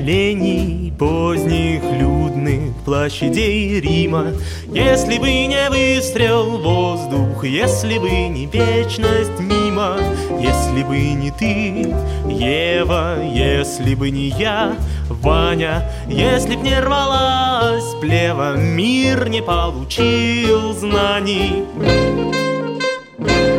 лени поздних людных площадей Рима, если бы не выстрел в воздух, если бы не вечность мимо, если бы не ты, Ева, если бы не я, Ваня, если б не рвалась плева, мир не получил знаний.